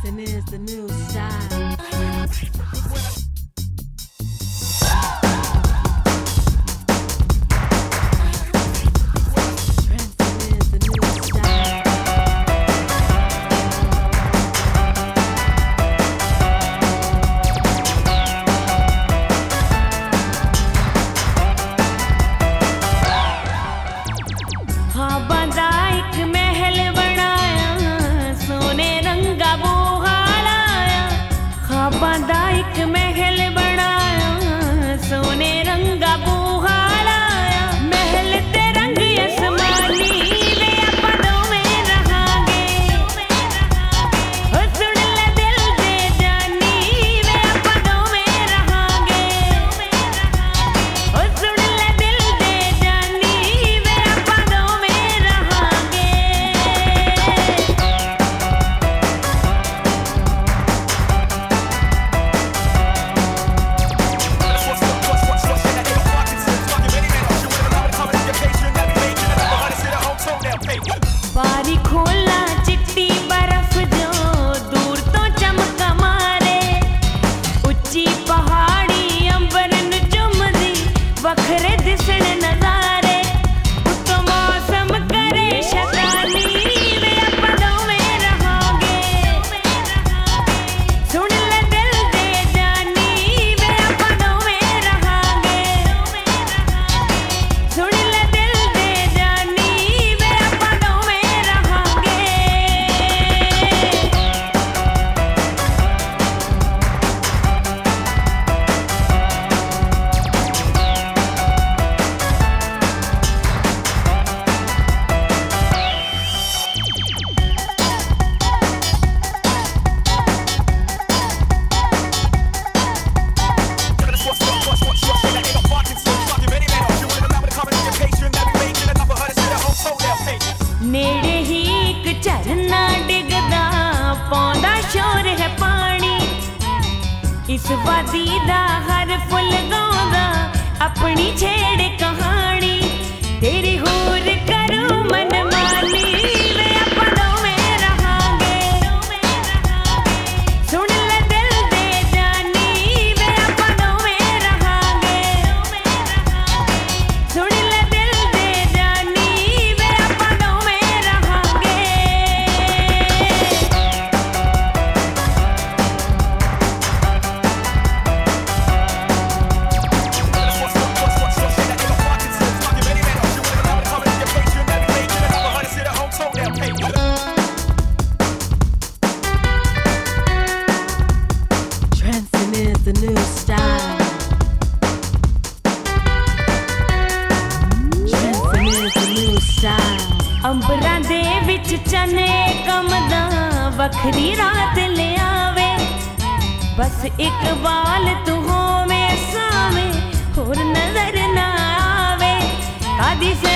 Dancing is the new style. इस वादी दा हर फुल गांदा अपनी छेड़ कहानी तेरी होर करूं मन मानी वे आपां दोवें रहांगे सुन ले दिल दे जानी वे आपां दोवें रहांगे सुन ले दिल दे जानी वे आपां दोवें रहांगे Trancing is the new style. Trancing is the new style. अंबरां दे विच चने कमदा वखरी रात ले आवे बस एक बाल तू होवे सावे होर नजर ना आवे कादी से